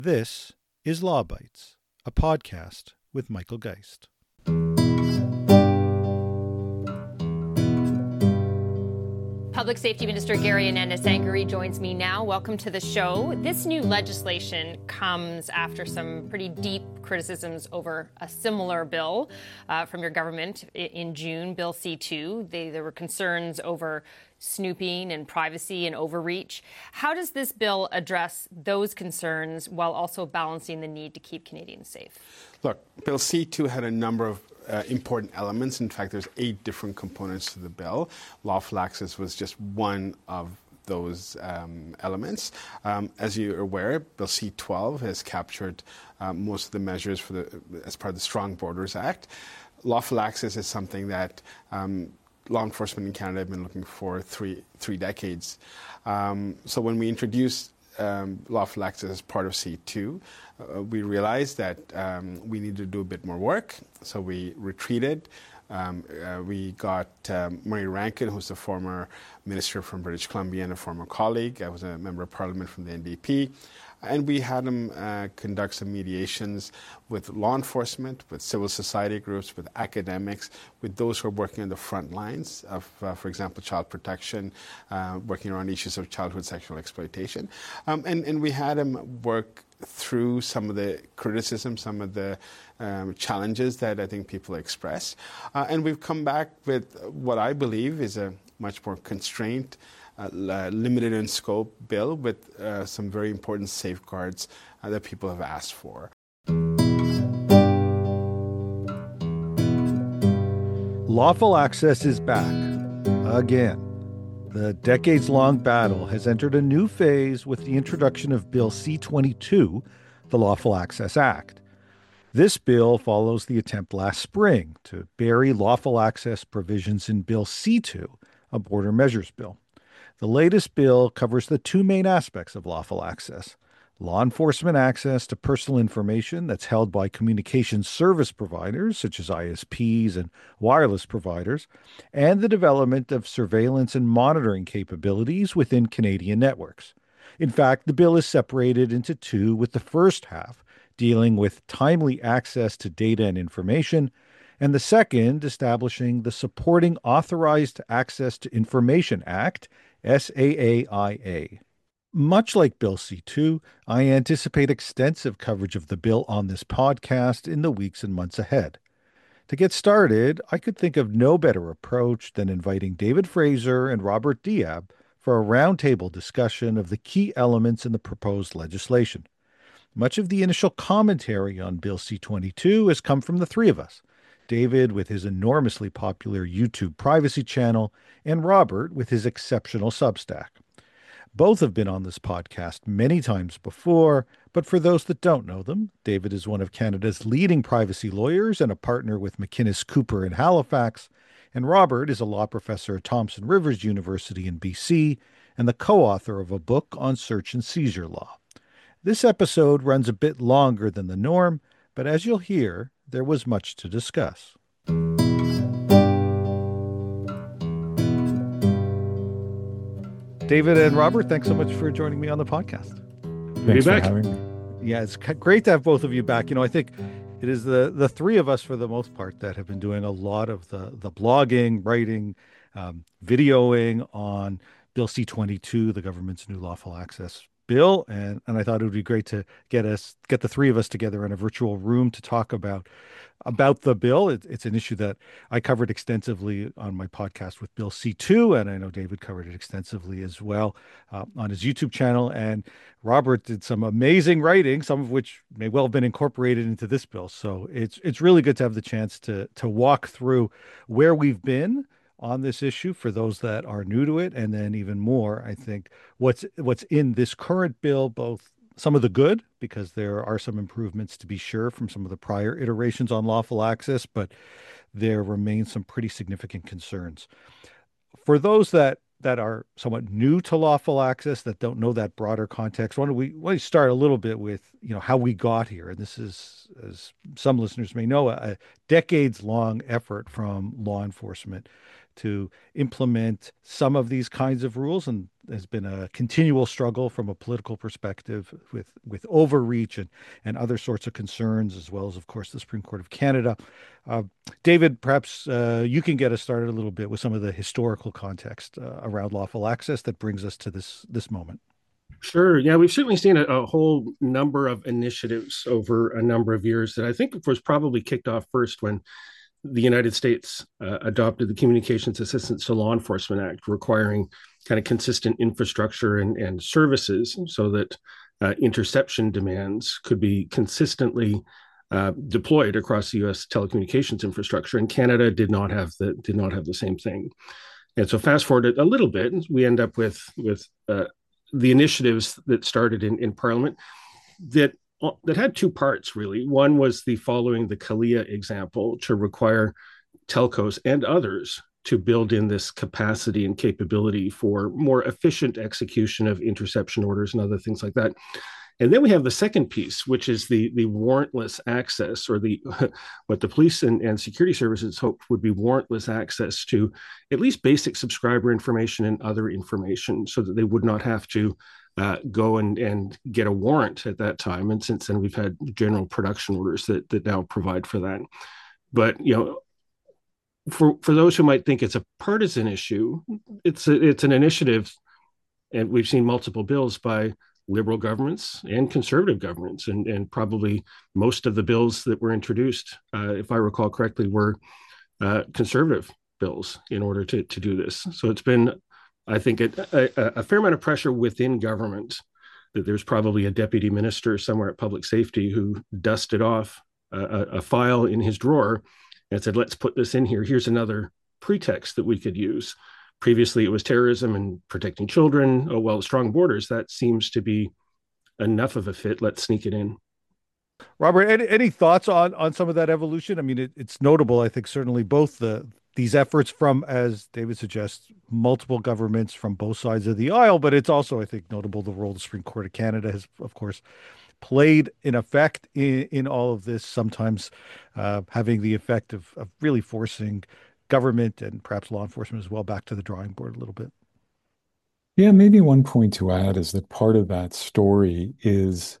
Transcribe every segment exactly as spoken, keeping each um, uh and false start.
This is Law Bites, a podcast with Michael Geist. Public Safety Minister Gary Ananda-Sangari joins me now. Welcome to the show. This new legislation comes after some pretty deep criticisms over a similar bill uh, from your government in June, Bill C two. They, there were concerns over snooping and privacy and overreach. How does this bill address those concerns while also balancing the need to keep Canadians safe? Look, Bill C two had a number of uh, important elements. In fact, there's eight different components to the bill. Lawful access was just one of those um, elements. Um, as you're aware, Bill C twelve has captured um, most of the measures for the as part of the Strong Borders Act. Lawful access is something that um, law enforcement in Canada have been looking for three three decades. Um, so when we introduced um, lawful access as part of C two, uh, we realized that um, we needed to do a bit more work. So we retreated. Um, uh, we got um, Murray Rankin, who's a former minister from British Columbia and a former colleague. I was a member of parliament from the N D P. And we had him uh, conduct some mediations with law enforcement, with civil society groups, with academics, with those who are working on the front lines of, uh, for example, child protection, uh, working around issues of childhood sexual exploitation. Um, and, and we had him work through some of the criticism, some of the um, challenges that I think people express. Uh, and we've come back with what I believe is a much more constrained, Uh, limited in scope bill with uh, some very important safeguards uh, that people have asked for. Lawful access is back again. The decades-long battle has entered a new phase with the introduction of Bill C twenty-two, the Lawful Access Act. This bill follows the attempt last spring to bury lawful access provisions in Bill C two, a border measures bill. The latest bill covers the two main aspects of lawful access: law enforcement access to personal information that's held by communications service providers, such as I S Ps and wireless providers, and the development of surveillance and monitoring capabilities within Canadian networks. In fact, the bill is separated into two, with the first half dealing with timely access to data and information, and the second establishing the Supporting Authorized Access to Information Act, S A A I A. Much like Bill C two, I anticipate extensive coverage of the bill on this podcast in the weeks and months ahead. To get started, I could think of no better approach than inviting David Fraser and Robert Diab for a roundtable discussion of the key elements in the proposed legislation. Much of the initial commentary on Bill C twenty-two has come from the three of us: David with his enormously popular YouTube privacy channel, and Robert with his exceptional Substack. Both have been on this podcast many times before, but for those that don't know them, David is one of Canada's leading privacy lawyers and a partner with McInnes Cooper in Halifax, and Robert is a law professor at Thompson Rivers University in B C and the co-author of a book on search and seizure law. This episode runs a bit longer than the norm, but as you'll hear, there was much to discuss. David and Robert, thanks so much for joining me on the podcast. Thanks for back. having me. Yeah, it's great to have both of you back. You know, I think it is the the three of us, for the most part, that have been doing a lot of the the blogging, writing, um, videoing on Bill C twenty-two, the government's new lawful access bill, and and I thought it would be great to get us get the three of us together in a virtual room to talk about about the bill. It, it's an issue that I covered extensively on my podcast with Bill C two, and I know David covered it extensively as well uh, on his YouTube channel. And Robert did some amazing writing, some of which may well have been incorporated into this bill. So it's it's really good to have the chance to to walk through where we've been on this issue for those that are new to it, and then even more, I think, what's what's in this current bill, both some of the good, because there are some improvements to be sure from some of the prior iterations on lawful access, but there remain some pretty significant concerns. For those that that are somewhat new to lawful access, that don't know that broader context, why don't we, why don't we start a little bit with, you know, how we got here? And this is, as some listeners may know, a decades-long effort from law enforcement to implement some of these kinds of rules, and there's been a continual struggle from a political perspective with with overreach and and other sorts of concerns, as well as, of course, the Supreme Court of Canada. Uh, David, perhaps uh, you can get us started a little bit with some of the historical context uh, around lawful access that brings us to this this moment. Sure. Yeah, we've certainly seen a, a whole number of initiatives over a number of years that I think was probably kicked off first when the United States uh, adopted the Communications Assistance to Law Enforcement Act, requiring kind of consistent infrastructure and, and services so that uh, interception demands could be consistently uh, deployed across the U S telecommunications infrastructure. And Canada did not have the did not have the same thing. And so, fast forward a little bit, we end up with with uh, the initiatives that started in, in Parliament that that had two parts, really. One was the following the CALEA example to require telcos and others to build in this capacity and capability for more efficient execution of interception orders and other things like that. And then we have the second piece, which is the, the warrantless access, or the what the police and, and security services hoped would be warrantless access to at least basic subscriber information and other information, so that they would not have to uh, go and, and get a warrant at that time. And since then, we've had general production orders that, that now provide for that. But, you know, for for those who might think it's a partisan issue, it's a, it's an initiative, and we've seen multiple bills by liberal governments and conservative governments, and, and probably most of the bills that were introduced, uh, if I recall correctly, were uh, conservative bills in order to, to do this. So it's been, I think, a, a, a fair amount of pressure within government. That there's probably a deputy minister somewhere at Public Safety who dusted off a, a file in his drawer and said, let's put this in here. Here's another pretext that we could use. Previously, it was terrorism and protecting children. Oh, well, strong borders, that seems to be enough of a fit. Let's sneak it in. Robert, any, any thoughts on, on some of that evolution? I mean, it, it's notable, I think, certainly both the these efforts from, as David suggests, multiple governments from both sides of the aisle, but it's also, I think, notable the role the Supreme Court of Canada has, of course, played in effect in, in all of this, sometimes uh, having the effect of, of really forcing government and perhaps law enforcement as well back to the drawing board a little bit. Yeah, maybe one point to add is that part of that story is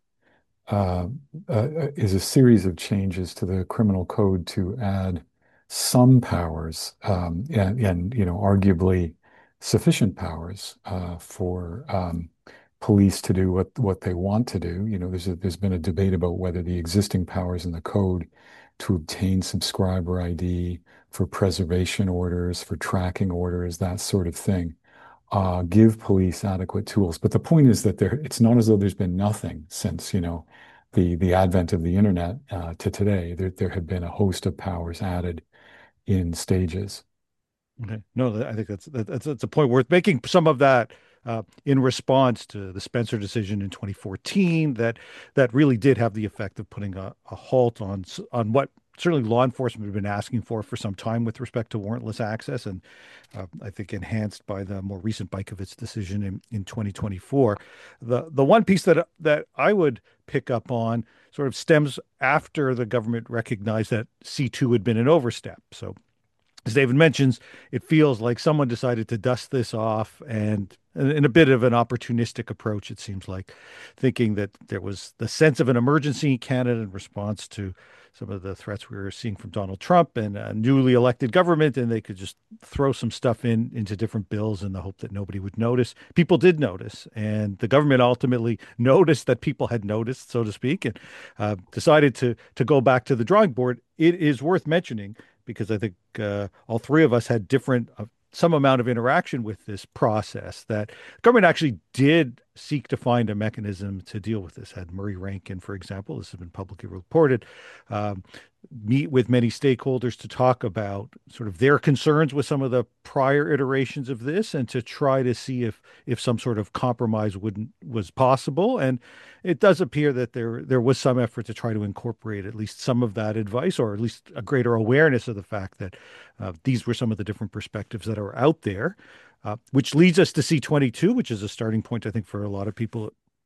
uh, uh, is a series of changes to the criminal code to add some powers um, and, and you know arguably sufficient powers uh, for um, police to do what what they want to do. You know, there's a, there's been a debate about whether the existing powers in the code to obtain subscriber I D, for preservation orders, for tracking orders, that sort of thing, uh, give police adequate tools. But the point is that there, it's not as though there's been nothing since, you know, the the advent of the internet uh, to today. There there have been a host of powers added in stages. Okay. No, I think that's that's that's a point worth making. Some of that uh, in response to the Spencer decision in twenty fourteen, that that really did have the effect of putting a, a halt on on what certainly law enforcement have been asking for for some time with respect to warrantless access, and uh, I think enhanced by the more recent Bykovitz decision in, in twenty twenty-four. The the one piece that that I would pick up on sort of stems after the government recognized that C two had been an overstep. So, as David mentions, it feels like someone decided to dust this off, and in a bit of an opportunistic approach, it seems like, thinking that there was the sense of an emergency in Canada in response to some of the threats we were seeing from Donald Trump and a newly elected government, and they could just throw some stuff in into different bills in the hope that nobody would notice. People did notice, and the government ultimately noticed that people had noticed, so to speak, and uh, decided to to go back to the drawing board. It is worth mentioning, because I think uh, all three of us had different, uh, some amount of interaction with this process, that the government actually did seek to find a mechanism to deal with this. Had Murray Rankin, for example, this has been publicly reported, um, meet with many stakeholders to talk about sort of their concerns with some of the prior iterations of this, and to try to see if if some sort of compromise wouldn't was possible. And it does appear that there there was some effort to try to incorporate at least some of that advice, or at least a greater awareness of the fact that uh, these were some of the different perspectives that are out there, uh, which leads us to C twenty-two, which is a starting point, I think, for a lot of people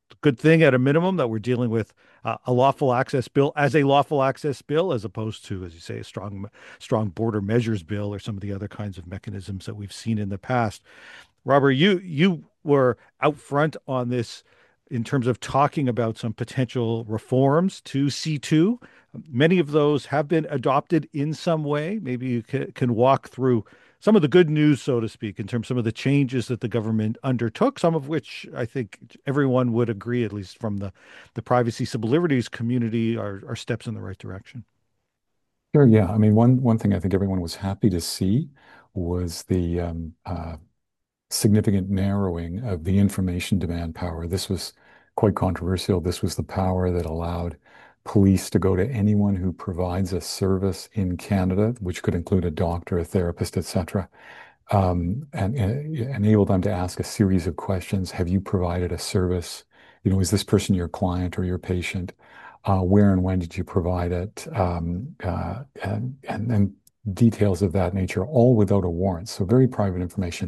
good thing at a minimum that we're dealing with uh, a lawful access bill as a lawful access bill, as opposed to, as you say, a strong, strong border measures bill or some of the other kinds of mechanisms that we've seen in the past. Robert, you you were out front on this in terms of talking about some potential reforms to C two. Many of those have been adopted in some way. Maybe you can, can walk through some of the good news, so to speak, in terms of some of the changes that the government undertook, some of which I think everyone would agree, at least from the, the privacy civil liberties community, are, are steps in the right direction. Sure, yeah. I mean, one one thing I think everyone was happy to see was the um, uh, significant narrowing of the information demand power. This was quite controversial. This was the power that allowed police to go to anyone who provides a service in Canada, which could include a doctor, a therapist, et cetera, um, and, and enable them to ask a series of questions. Have you provided a service? You know, is this person your client or your patient? Uh, where and when did you provide it? Um, uh, and, and, and details of that nature, all without a warrant. So very private information.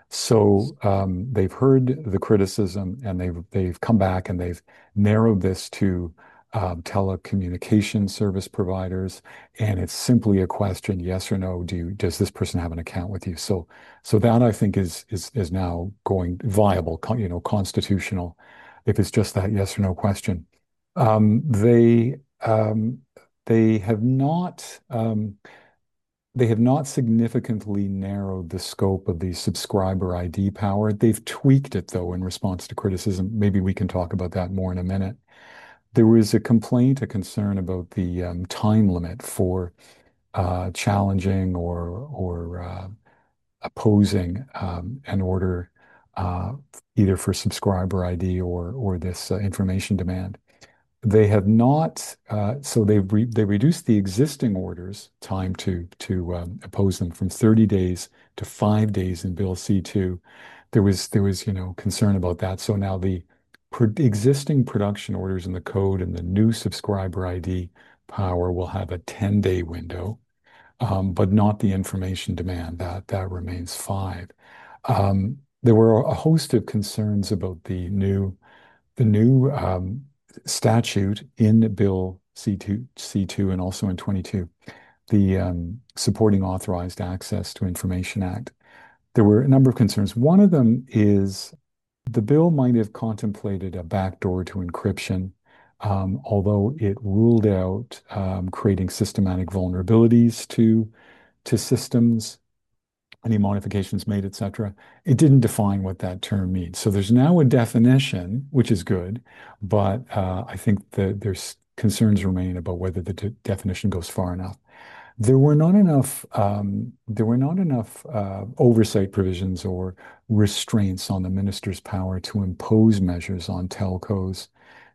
So um, they've heard the criticism and they've they've come back and they've narrowed this to um, telecommunication service providers, and it's simply a question, yes or no, do you, does this person have an account with you? So so that I think is is is now going viable, you know, constitutional, if it's just that yes or no question. Um, they um, they have not. Um, They have not significantly narrowed the scope of the subscriber I D power. They've tweaked it, though, in response to criticism. Maybe we can talk about that more in a minute. There was a complaint, a concern about the um, time limit for uh, challenging or or uh, opposing um, an order, uh, either for subscriber I D or or this uh, information demand. They have not, uh, so they've re they reduced the existing orders time to to um, oppose them from thirty days to five days in Bill C two. There was there was you know concern about that. So now the pro existing production orders in the code and the new subscriber I D power will have a ten day window, um, but not the information demand. That that remains five. Um, there were a host of concerns about the new the new um, statute in Bill C two, C two and also in twenty-two, the um, Supporting Authorized Access to Information Act. There were a number of concerns. One of them is the bill might have contemplated a backdoor to encryption, um, although it ruled out um, creating systematic vulnerabilities to, to systems, any modifications made, et cetera. It didn't define what that term means. So there's now a definition, which is good, but uh, I think that there's concerns remain about whether the de definition goes far enough. There were not enough. Um, there were not enough uh, oversight provisions or restraints on the minister's power to impose measures on telcos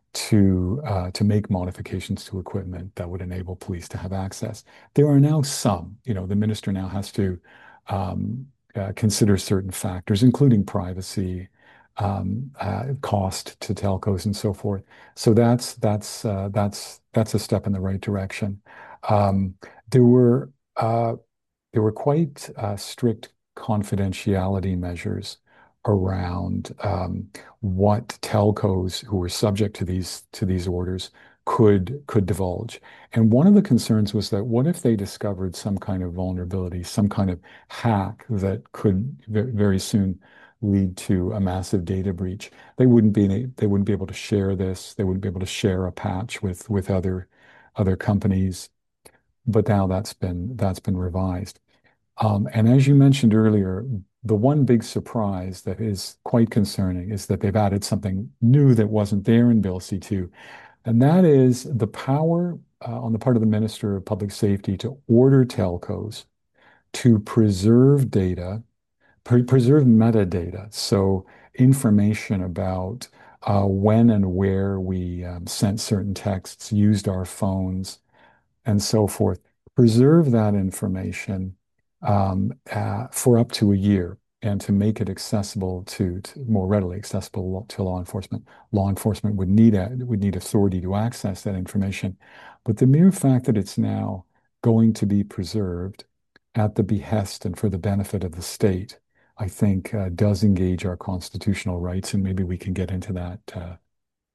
to uh, to make modifications to equipment that would enable police to have access. There are now some. You know, the minister now has to Um, uh, consider certain factors, including privacy, um, uh, cost to telcos, and so forth. So that's that's uh, that's that's a step in the right direction. Um, there were uh, there were quite uh, strict confidentiality measures around um, what telcos who were subject to these to these orders could could divulge. And one of the concerns was that what if they discovered some kind of vulnerability, some kind of hack that could very soon lead to a massive data breach? They wouldn't be they wouldn't be able to share this. They wouldn't be able to share a patch with with other other companies. But now that's been that's been revised. Um, and as you mentioned earlier, the one big surprise that is quite concerning is that they've added something new that wasn't there in Bill C two. And that is the power uh, on the part of the Minister of Public Safety to order telcos to preserve data, pre preserve metadata. So information about uh, when and where we um, sent certain texts, used our phones, and so forth. Preserve that information um, uh, for up to a year, and to make it accessible to, to more readily accessible to law enforcement. Law enforcement would need a, would need authority to access that information. But the mere fact that it's now going to be preserved at the behest and for the benefit of the state, I think uh, does engage our constitutional rights, and maybe we can get into that uh,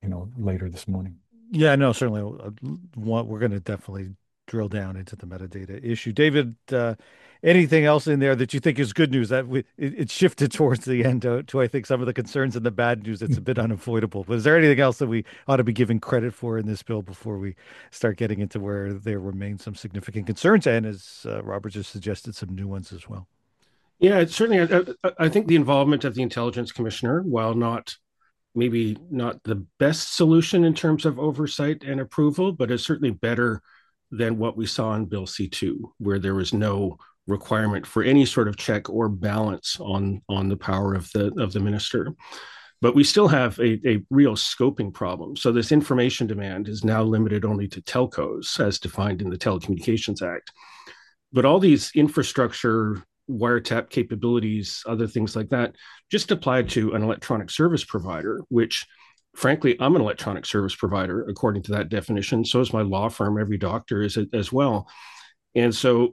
you know, later this morning. Yeah, no, certainly. uh, What we're going to definitely drill down into the metadata issue. David, uh, anything else in there that you think is good news? That we it, it shifted towards the end to, to I think some of the concerns and the bad news. It's a bit unavoidable. But is there anything else that we ought to be giving credit for in this bill before we start getting into where there remain some significant concerns and, as uh, Robert just suggested, some new ones as well? Yeah, it's certainly. I, I think the involvement of the Intelligence Commissioner, while not maybe not the best solution in terms of oversight and approval, but is certainly better than what we saw in Bill C two, where there was no requirement for any sort of check or balance on on the power of the of the minister. But we still have a, a real scoping problem. So this information demand is now limited only to telcos, as defined in the Telecommunications Act. But all these infrastructure, wiretap capabilities, other things like that, just apply to an electronic service provider, which frankly, I'm an electronic service provider, according to that definition. So is my law firm. Every doctor is as well. And so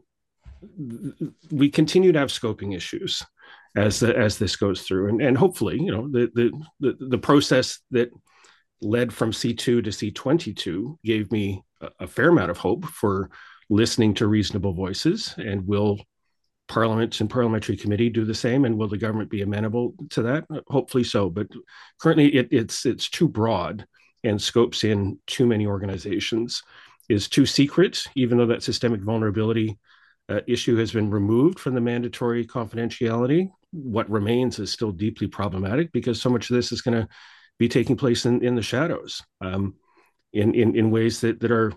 we continue to have scoping issues as the, as this goes through. And, and hopefully, you know, the, the, the, the process that led from C two to C twenty-two gave me a, a fair amount of hope for listening to reasonable voices, and will Parliament and parliamentary committee do the same, and will the government be amenable to that? Hopefully so. But currently, it, it's it's too broad and scopes in too many organizations. Is too secret, even though that systemic vulnerability uh, issue has been removed from the mandatory confidentiality. What remains is still deeply problematic, because so much of this is going to be taking place in, in the shadows, um, in, in in ways that that are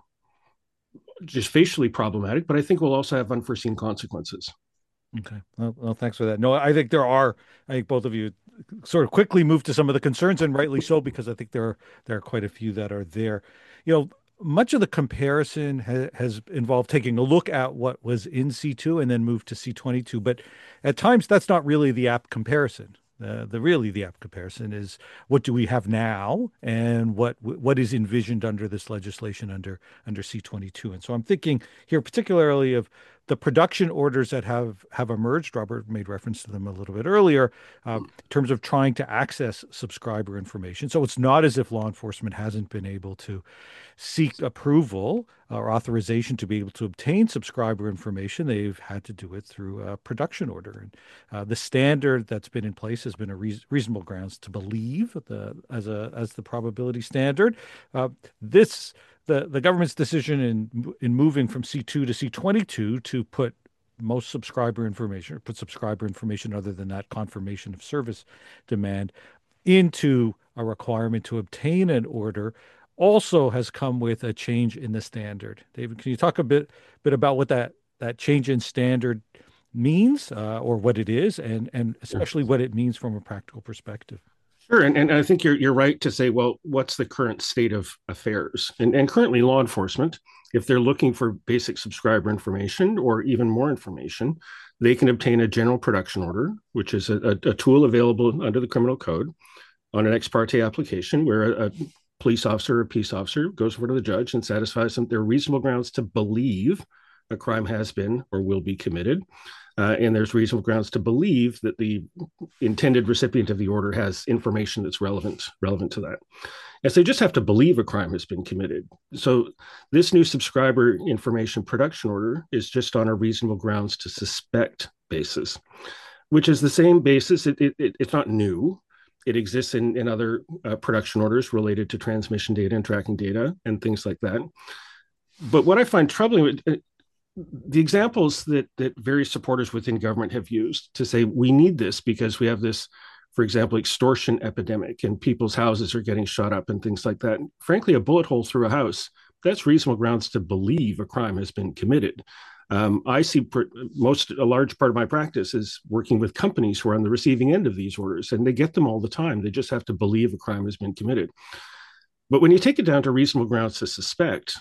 just facially problematic, but I think will also have unforeseen consequences. Okay. Well, well, thanks for that. No, I think there are, I think both of you sort of quickly moved to some of the concerns, and rightly so, because I think there are, there are quite a few that are there. You know, much of the comparison ha has involved taking a look at what was in C two and then moved to C twenty-two. But at times, that's not really the apt comparison. Uh, the really the apt comparison is, what do we have now, and what what is envisioned under this legislation under under C twenty-two. And so I'm thinking here particularly of the production orders that have have emerged. Robert made reference to them a little bit earlier, uh, in terms of trying to access subscriber information. So it's not as if law enforcement hasn't been able to seek approval or authorization to be able to obtain subscriber information. They've had to do it through a production order. And uh, the standard that's been in place has been a re reasonable grounds to believe the, as a as the probability standard. Uh, this the the government's decision in in moving from C two to C twenty-two to put most subscriber information, or put subscriber information other than that confirmation of service demand, into a requirement to obtain an order, also has come with a change in the standard. David, can you talk a bit bit about what that that change in standard means, uh, or what it is, and and especially what it means from a practical perspective? Sure, and, and I think you're you're right to say, well, what's the current state of affairs? And, and currently, law enforcement, if they're looking for basic subscriber information or even more information, they can obtain a general production order, which is a, a, a tool available under the criminal code on an ex parte application, where a, a police officer or peace officer goes over to the judge and satisfies them there are reasonable grounds to believe a crime has been or will be committed. Uh, and there's reasonable grounds to believe that the intended recipient of the order has information that's relevant relevant to that. And so they just have to believe a crime has been committed. So this new subscriber information production order is just on a reasonable grounds to suspect basis, which is the same basis. It, it, it, it's not new. It exists in, in other uh, production orders related to transmission data and tracking data and things like that. But what I find troubling, uh, the examples that that various supporters within government have used to say we need this because we have this, for example, extortion epidemic and people's houses are getting shot up and things like that. Frankly, a bullet hole through a house, that's reasonable grounds to believe a crime has been committed. Um, I see per, most, a large part of my practice is working with companies who are on the receiving end of these orders, and they get them all the time. They just have to believe a crime has been committed. But when you take it down to reasonable grounds to suspect,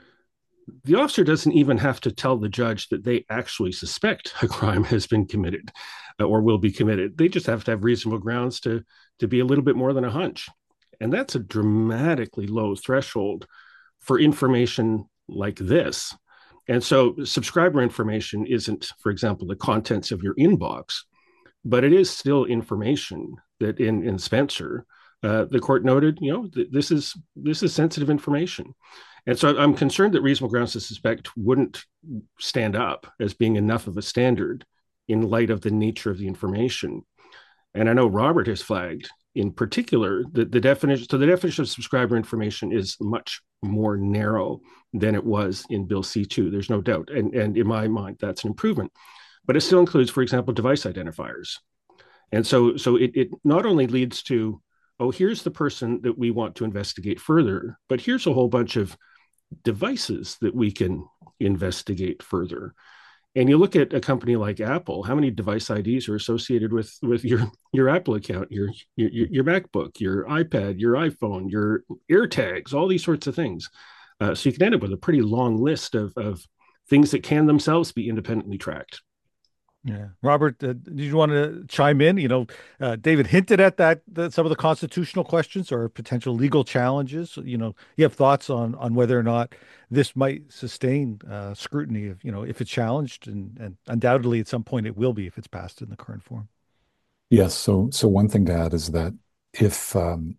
the officer doesn't even have to tell the judge that they actually suspect a crime has been committed uh, or will be committed. They just have to have reasonable grounds to, to be a little bit more than a hunch. And that's a dramatically low threshold for information like this. And so subscriber information isn't, for example, the contents of your inbox, but it is still information that in, in Spencer, uh, the court noted, you know, th- this is this is sensitive information. And so I'm concerned that reasonable grounds to suspect wouldn't stand up as being enough of a standard in light of the nature of the information. And I know Robert has flagged in particular that the definition, so the definition of subscriber information is much more narrow than it was in Bill C two. There's no doubt. And, and in my mind, that's an improvement. But it still includes, for example, device identifiers. And so, so it, it not only leads to, oh, here's the person that we want to investigate further, but here's a whole bunch of devices that we can investigate further. And you look at a company like Apple, how many device I Ds are associated with, with your, your Apple account, your, your, your MacBook, your iPad, your iPhone, your AirTags, all these sorts of things. Uh, so you can end up with a pretty long list of, of things that can themselves be independently tracked. Yeah. Robert, uh, did you want to chime in? You know, uh, David hinted at that, that some of the constitutional questions or potential legal challenges. You know, you have thoughts on on whether or not this might sustain uh, scrutiny if, you know, if it's challenged, and, and undoubtedly at some point it will be if it's passed in the current form. Yes. So, so one thing to add is that if um,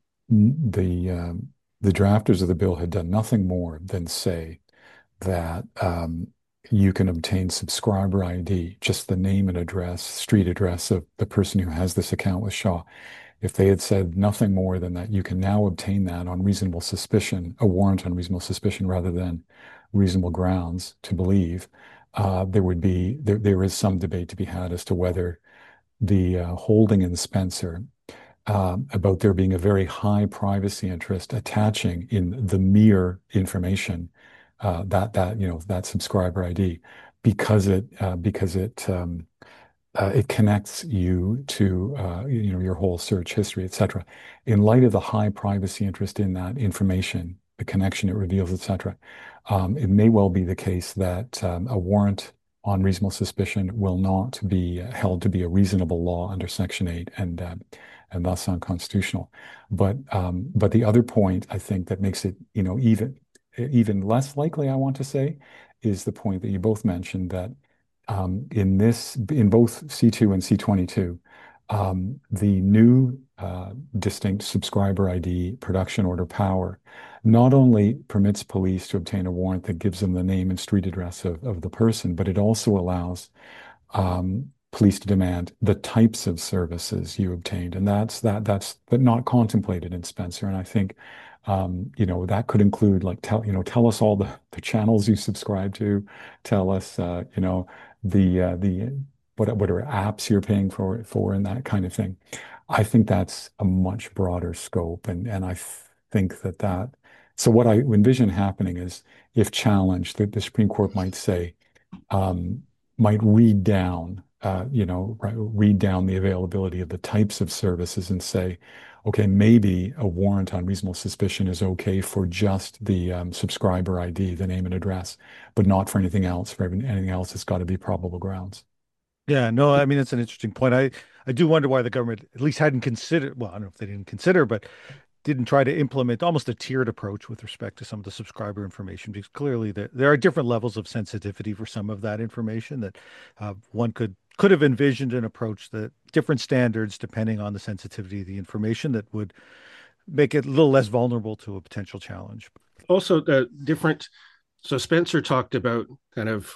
the um, the drafters of the bill had done nothing more than say that um, you can obtain subscriber I D, just the name and address, street address of the person who has this account with Shaw. If they had said nothing more than that, you can now obtain that on reasonable suspicion, a warrant on reasonable suspicion rather than reasonable grounds to believe, uh, there would be, there, there is some debate to be had as to whether the uh, holding in Spencer uh, about there being a very high privacy interest attaching in the mere information uh, that that you know that subscriber I D because it uh, because it um, uh, it connects you to uh, you know your whole search history, et cetera. In light of the high privacy interest in that information, the connection it reveals, et cetera, um, it may well be the case that um, a warrant on reasonable suspicion will not be held to be a reasonable law under Section eight and uh, and thus unconstitutional. But um, but the other point I think that makes it you know even even less likely, I want to say, is the point that you both mentioned that um, in this in both C two and C twenty-two, um, the new uh, distinct subscriber I D production order power not only permits police to obtain a warrant that gives them the name and street address of, of the person, but it also allows um, police to demand the types of services you obtained. And that's that that's but not contemplated in Spencer. And I think um, you know, that could include like tell, you know, tell us all the, the channels you subscribe to, tell us uh, you know, the uh, the what whatever apps you're paying for for and that kind of thing. I think that's a much broader scope, and and I think that that so what I envision happening is, if challenged, that the Supreme Court might say, um, might read down, uh, you know, right, read down the availability of the types of services and say, okay, maybe a warrant on reasonable suspicion is okay for just the um, subscriber I D, the name and address, but not for anything else. For anything else, it's got to be probable grounds. Yeah, no, I mean, it's an interesting point. I, I do wonder why the government at least hadn't considered, well, I don't know if they didn't consider, but didn't try to implement almost a tiered approach with respect to some of the subscriber information, because clearly there, there are different levels of sensitivity for some of that information that uh, one could could have envisioned an approach that different standards depending on the sensitivity of the information that would make it a little less vulnerable to a potential challenge. Also, uh, different. So Spencer talked about kind of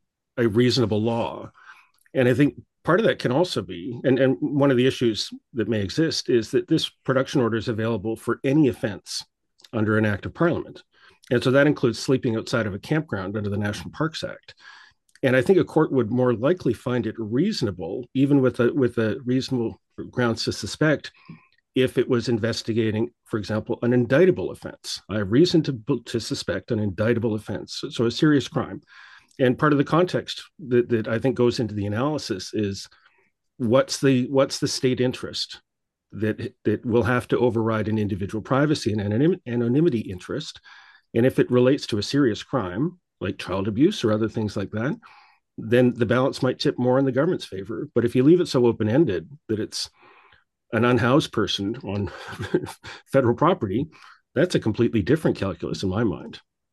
a reasonable law. And I think part of that can also be, and, and one of the issues that may exist is that this production order is available for any offense under an act of parliament. And so that includes sleeping outside of a campground under the National Parks Act. And I think a court would more likely find it reasonable, even with a with a reasonable grounds to suspect, if it was investigating, for example, an indictable offense. I have reason to, to suspect an indictable offense, so, so a serious crime. And part of the context that, that I think goes into the analysis is what's the what's the state interest that that will have to override an individual privacy and anonym, anonymity interest. And if it relates to a serious crime like child abuse or other things like that, then the balance might tip more in the government's favor. But if you leave it so open-ended that it's an unhoused person on federal property, that's a completely different calculus in my mind.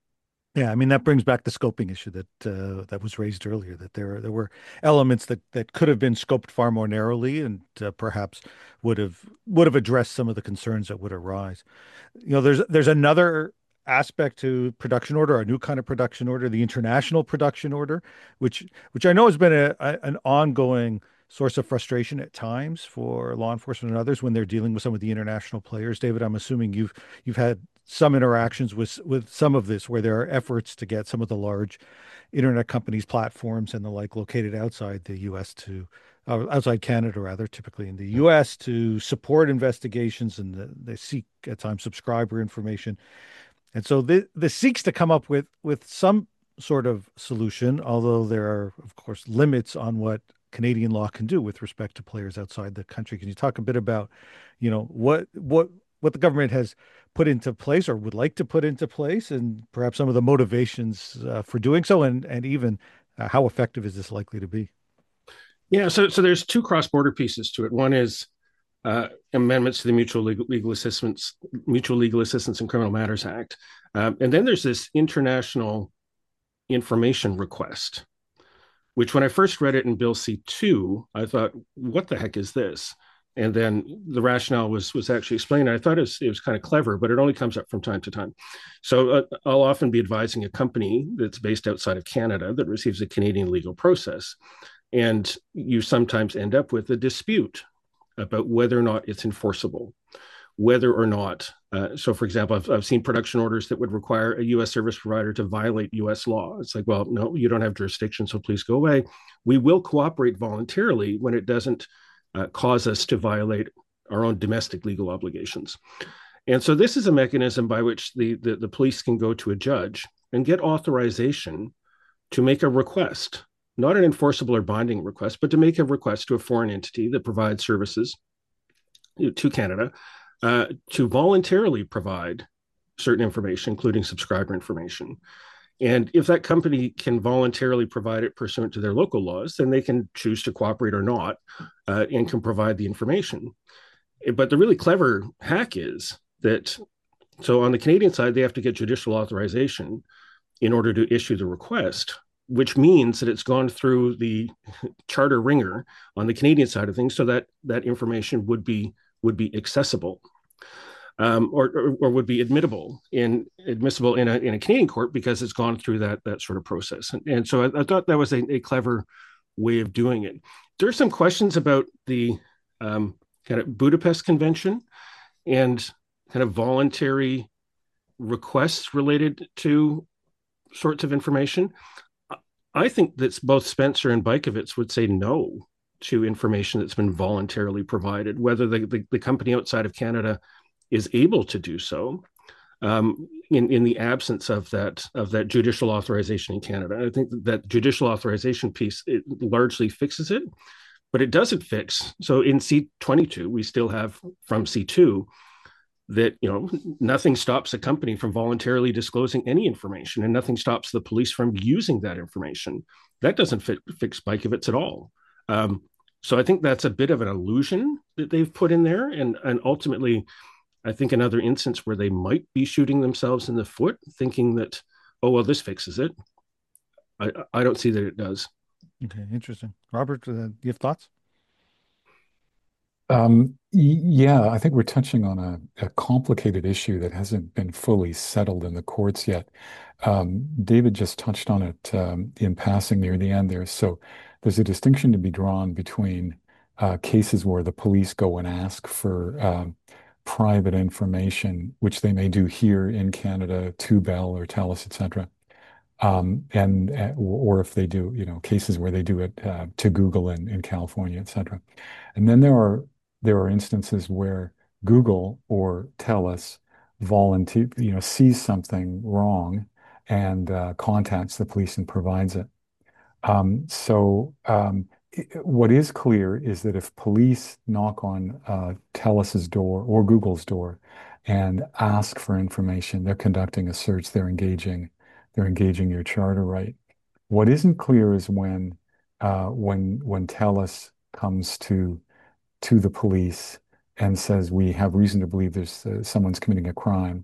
Yeah, I mean that brings back the scoping issue that uh, that was raised earlier. That there there were elements that that could have been scoped far more narrowly, and uh, perhaps would have would have addressed some of the concerns that would arise. You know, there's there's another aspect to production order, a new kind of production order, the international production order, which which I know has been a, a an ongoing source of frustration at times for law enforcement and others when they're dealing with some of the international players. David, I'm assuming you've you've had some interactions with with some of this where there are efforts to get some of the large internet companies, platforms, and the like located outside the U S to uh, outside Canada, rather, typically in the U S to support investigations, and the, they seek at times subscriber information. And so this, this seeks to come up with with some sort of solution, although there are, of course, limits on what Canadian law can do with respect to players outside the country. Can you talk a bit about, you know, what what what the government has put into place or would like to put into place, and perhaps some of the motivations uh, for doing so, and and even uh, how effective is this likely to be? Yeah, so so there's two cross-border pieces to it. One is uh, amendments to the Mutual Legal, Legal Assistance Mutual Legal Assistance in Criminal Matters Act, um, and then there's this international information request, which when I first read it in Bill C two, I thought, what the heck is this? And then the rationale was was actually explained. I thought it was, it was kind of clever, but it only comes up from time to time. So uh, I'll often be advising a company that's based outside of Canada that receives a Canadian legal process. And you sometimes end up with a dispute about whether or not it's enforceable, whether or not. Uh, so, for example, I've, I've seen production orders that would require a U S service provider to violate U S law. It's like, well, no, you don't have jurisdiction, so please go away. We will cooperate voluntarily when it doesn't uh, cause us to violate our own domestic legal obligations. And so this is a mechanism by which the, the, the police can go to a judge and get authorization to make a request, not an enforceable or binding request, but to make a request to a foreign entity that provides services to Canada uh, to voluntarily provide certain information, including subscriber information. And if that company can voluntarily provide it pursuant to their local laws, then they can choose to cooperate or not uh, and can provide the information. But the really clever hack is that, so on the Canadian side, they have to get judicial authorization in order to issue the request, which means that it's gone through the charter ringer on the Canadian side of things, so that that information would be would be accessible, um, or, or or would be admittable in admissible in a in a Canadian court because it's gone through that that sort of process. And, and so I, I thought that was a, a clever way of doing it. There are some questions about the um, kind of Budapest Convention and kind of voluntary requests related to sorts of information. I think that both Spencer and Bykovitz would say no to information that's been voluntarily provided, whether the, the, the company outside of Canada is able to do so um, in, in the absence of that of that judicial authorization in Canada. I think that, that judicial authorization piece, it largely fixes it, but it doesn't fix. So in C twenty-two, we still have from C two that, you know, nothing stops a company from voluntarily disclosing any information, and nothing stops the police from using that information. That doesn't fit, fix Bykovitz at all. Um, so I think that's a bit of an illusion that they've put in there. And, and ultimately, I think another instance where they might be shooting themselves in the foot, thinking that, oh, well, this fixes it. I, I don't see that it does. Okay, interesting. Robert, uh, do you have thoughts? Um, yeah, I think we're touching on a, a complicated issue that hasn't been fully settled in the courts yet. Um, David just touched on it um, in passing near the end there. So there's a distinction to be drawn between uh, cases where the police go and ask for um, private information, which they may do here in Canada to Bell or Telus, et cetera. Um, and uh, or if they do, you know, cases where they do it uh, to Google in, in California, et cetera. And then there are there are instances where Google or Telus volunteer, you know, sees something wrong and uh, contacts the police and provides it. Um, so um, it, what is clear is that if police knock on uh, Telus's door or Google's door and ask for information, they're conducting a search, they're engaging, they're engaging your charter right. What isn't clear is when uh, when when Telus comes to to the police and says we have reason to believe there's uh, someone's committing a crime,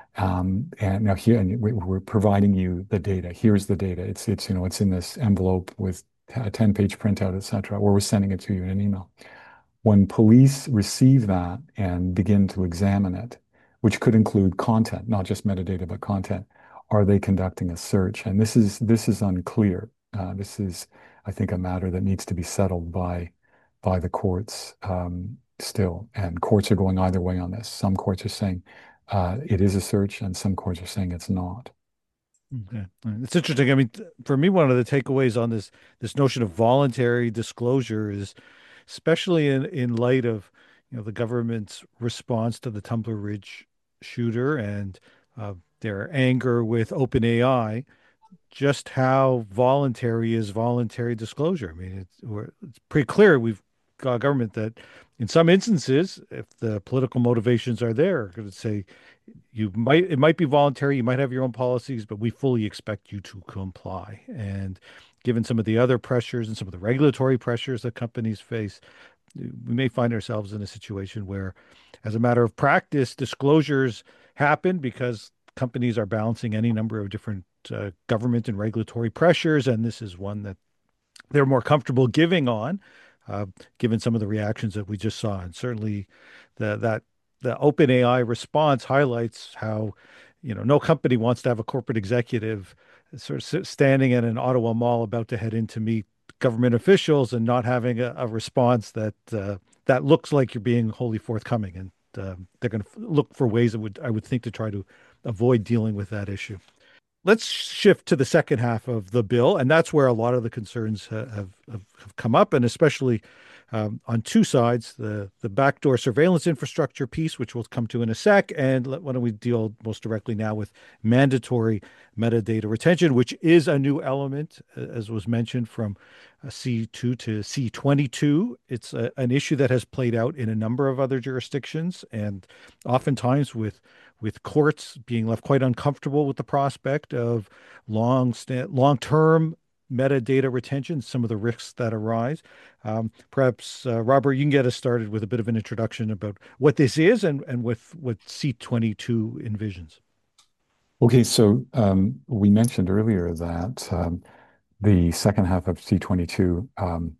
Um, and now here, and we- we're providing you the data. Here's the data. It's it's you know it's in this envelope with a ten page printout, et cetera, or we're sending it to you in an email. When police receive that and begin to examine it, which could include content, not just metadata, but content, are they conducting a search? And this is this is unclear. Uh, this is, I think, a matter that needs to be settled by by the courts um, still. And courts are going either way on this. Some courts are saying uh, it is a search, and some courts are saying it's not. Okay. It's interesting. I mean, th- for me, one of the takeaways on this this notion of voluntary disclosure is, especially in in light of, you know, the government's response to the Tumbler Ridge shooter and uh, their anger with OpenAI, just how voluntary is voluntary disclosure. I mean, it's, we're, it's pretty clear we've got a government that, in some instances, if the political motivations are there, going to say you might it might be voluntary, you might have your own policies, but we fully expect you to comply. And given some of the other pressures and some of the regulatory pressures that companies face, we may find ourselves in a situation where, as a matter of practice, disclosures happen because companies are balancing any number of different uh, government and regulatory pressures, and this is one that they're more comfortable giving on, uh, given some of the reactions that we just saw. And certainly, the that the OpenAI response highlights how, you know, no company wants to have a corporate executive sort of standing in an Ottawa mall about to head in to meet government officials and not having a, a response that uh, that looks like you're being wholly forthcoming. And uh, they're going to look for ways that would I would think to try to avoid dealing with that issue. Let's shift to the second half of the bill, and that's where a lot of the concerns ha- have, have have come up, and especially um, on two sides: the the backdoor surveillance infrastructure piece, which we'll come to in a sec, and let, why don't we deal most directly now with mandatory metadata retention, which is a new element, uh, as was mentioned, from uh, C two to C twenty-two. It's a, an issue that has played out in a number of other jurisdictions, and oftentimes with with courts being left quite uncomfortable with the prospect of long long-term metadata retention, some of the risks that arise. Um, perhaps, uh, Robert, you can get us started with a bit of an introduction about what this is and, and with what C twenty-two envisions. Okay, so um, we mentioned earlier that um, the second half of C twenty-two um,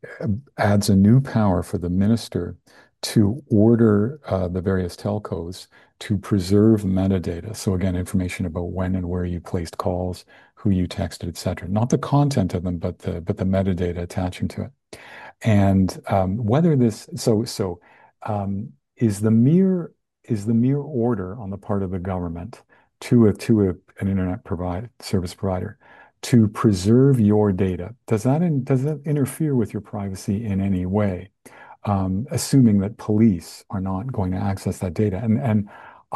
adds a new power for the minister to order uh, the various telcos to preserve metadata. So again, information about when and where you placed calls, who you texted, et cetera. Not the content of them, but the but the metadata attaching to it. And um, whether this so so um, is the mere is the mere order on the part of the government to a to a, an internet provide service provider to preserve your data. Does that in, does that interfere with your privacy in any way? Um, assuming that police are not going to access that data. And and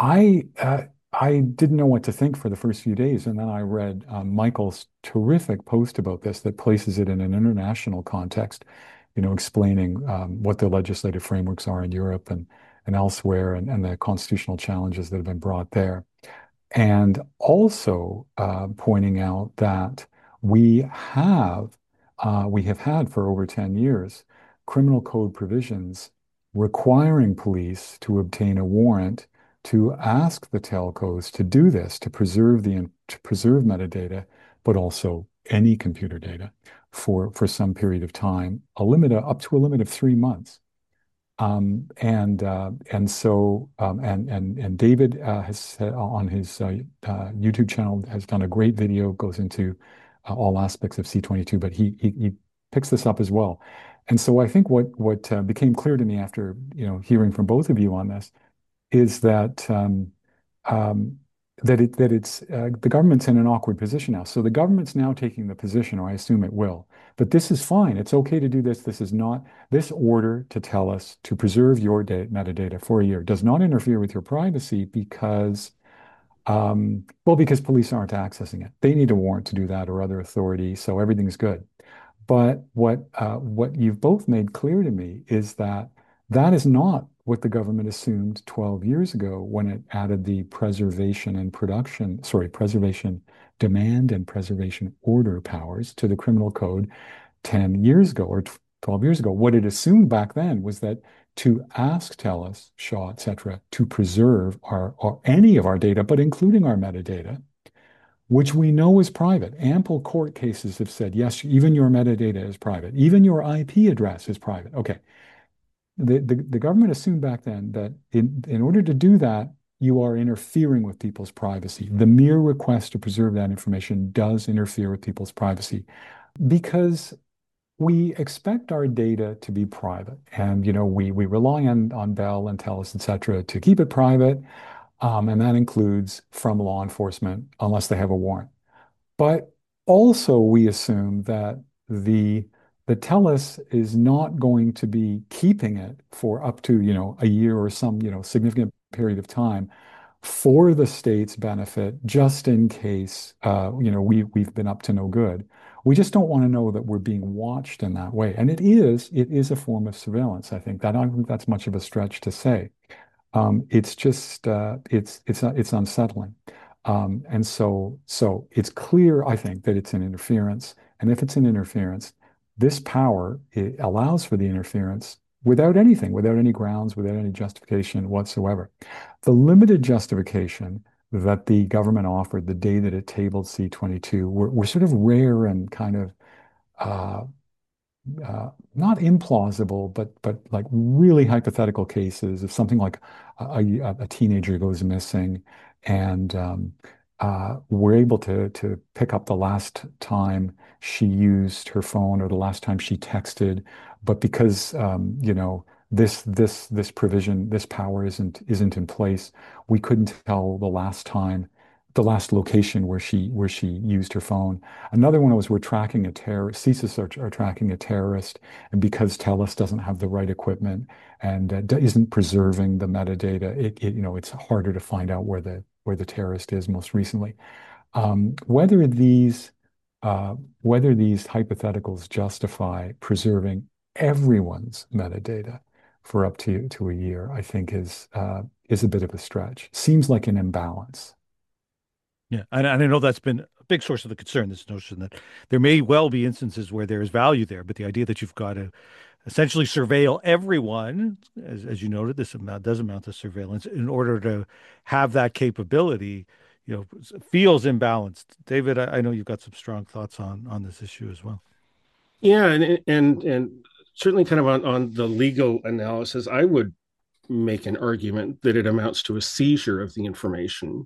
I uh, I didn't know what to think for the first few days, and then I read uh, Michael's terrific post about this that places it in an international context, you know, explaining um, what the legislative frameworks are in Europe and and elsewhere, and, and the constitutional challenges that have been brought there. And also uh, pointing out that we have uh, we have had for over ten years criminal code provisions requiring police to obtain a warrant to ask the telcos to do this, to preserve the to preserve metadata, but also any computer data for for some period of time, a limit of, up to a limit of three months. Um, and uh, and so um, and and and David uh, has uh, on his uh, uh, YouTube channel has done a great video, goes into uh, all aspects of C twenty-two, but he, he he picks this up as well. And so I think what what uh, became clear to me after, you know, hearing from both of you on this is that um, um, that it that it's uh, the government's in an awkward position now. So the government's now taking the position, or I assume it will, but this is fine. It's okay to do this. This is not this order to tell us to preserve your data, metadata for a year does not interfere with your privacy because, um, well, because police aren't accessing it. They need a warrant to do that or other authority, so everything's good. But what uh, what you've both made clear to me is that that is not what the government assumed twelve years ago when it added the preservation and production, sorry, preservation demand and preservation order powers to the criminal code ten years ago or twelve years ago. What it assumed back then was that to ask TELUS, Shaw, et cetera, to preserve our, our any of our data, but including our metadata, which we know is private. Ample court cases have said, yes, even your metadata is private. Even your I P address is private. Okay. The, the, the government assumed back then that in, in order to do that, you are interfering with people's privacy. The mere request to preserve that information does interfere with people's privacy because we expect our data to be private. And, you know, we, we rely on, on Bell and TELUS, et cetera, to keep it private. Um, and that includes from law enforcement, unless they have a warrant. But also we assume that the the TELUS is not going to be keeping it for up to, you know, a year or some, you know, significant period of time for the state's benefit, just in case, uh, you know, we, we've been up to no good. We just don't want to know that we're being watched in that way. And it is, it is a form of surveillance. I think that I don't think that's much of a stretch to say. Um, it's just, uh, it's, it's, uh, it's unsettling. Um, and so, so it's clear, I think, that it's an interference. And if it's an interference, this power, it allows for the interference without anything, without any grounds, without any justification whatsoever. The limited justification that the government offered the day that it tabled C twenty-two were, were sort of rare and kind of uh, uh, not implausible, but but like really hypothetical cases of something like a, a, a teenager goes missing, and um, uh, we're able to to pick up the last time she used her phone or the last time she texted, but because um, you know this this this provision, this power isn't isn't in place, we couldn't tell the last time, the last location where she where she used her phone. Another one was we're tracking a terrorist, CSIS are, are tracking a terrorist, and because TELUS doesn't have the right equipment and uh, isn't preserving the metadata, it, it you know it's harder to find out where the where the terrorist is most recently. Um, whether these uh, whether these hypotheticals justify preserving everyone's metadata for up to to a year, I think is uh, is a bit of a stretch. Seems like an imbalance. Yeah, and, and I know that's been a big source of the concern, this notion that there may well be instances where there is value there, but the idea that you've got to essentially surveil everyone, as, as you noted, this amount does amount to surveillance, in order to have that capability, you know, feels imbalanced. David, I, I know you've got some strong thoughts on on this issue as well. Yeah, and and and certainly kind of on, on the legal analysis, I would make an argument that it amounts to a seizure of the information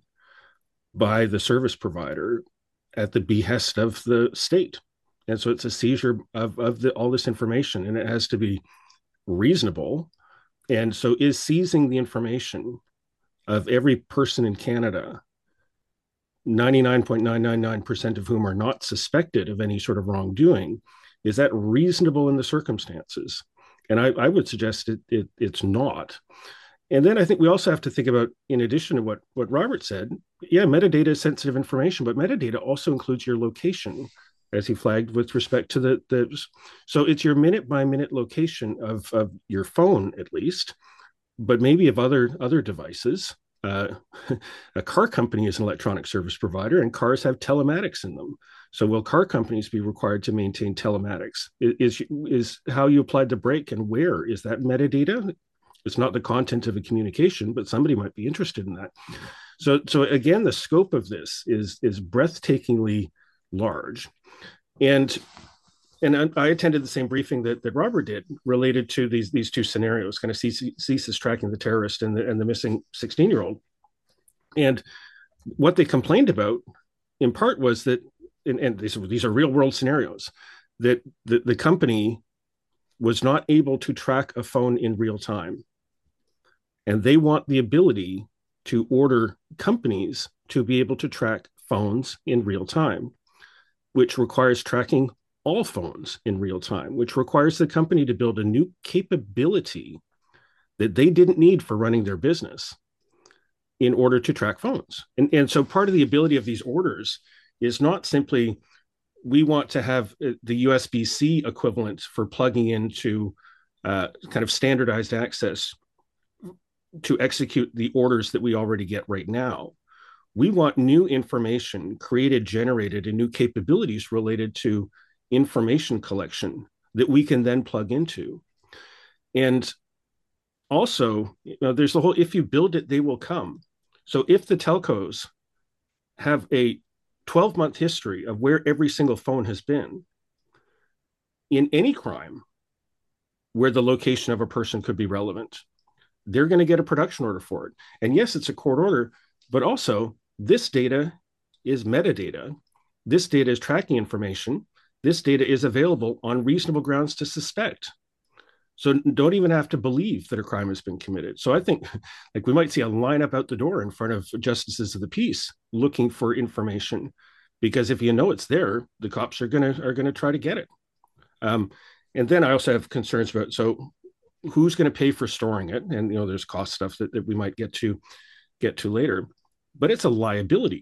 by the service provider at the behest of the state. And so it's a seizure of, of the, all this information, and it has to be reasonable. And so is seizing the information of every person in Canada, ninety-nine point nine nine nine percent of whom are not suspected of any sort of wrongdoing, is that reasonable in the circumstances? And I, I would suggest it, it, it's not. And then I think we also have to think about, in addition to what, what Robert said, yeah, metadata is sensitive information, but metadata also includes your location, as he flagged with respect to the, the so it's your minute by minute location of, of your phone, at least, but maybe of other, other devices. Uh, a car company is an electronic service provider, and cars have telematics in them. So will car companies be required to maintain telematics? Is, is how you applied the brake and where? Is that metadata? It's not the content of a communication, but somebody might be interested in that. So, so again, the scope of this is, is breathtakingly large. And, and I attended the same briefing that, that Robert did related to these, these two scenarios, kind of CSIS tracking the terrorist and the, and the missing sixteen-year-old. And what they complained about, in part, was that, and, and these, these are real-world scenarios, that the, the company was not able to track a phone in real time. And they want the ability to order companies to be able to track phones in real time, which requires tracking all phones in real time, which requires the company to build a new capability that they didn't need for running their business in order to track phones. And, and so part of the ability of these orders is not simply, we want to have the U S B C equivalent for plugging into uh, kind of standardized access to execute the orders that we already get right now. We want new information created, generated, and new capabilities related to information collection that we can then plug into. And also, you know, there's the whole if you build it, they will come. So if the telcos have a twelve month history of where every single phone has been in any crime where the location of a person could be relevant, they're going to get a production order for it. And yes, it's a court order, but also this data is metadata. This data is tracking information. This data is available on reasonable grounds to suspect. So don't even have to believe that a crime has been committed. So I think like we might see a lineup out the door in front of justices of the peace looking for information, because if you know it's there, the cops are gonna are gonna try to get it. Um, and then I also have concerns about, so who's going to pay for storing it? And you know, there's cost stuff that, that we might get to get to later, but it's a liability.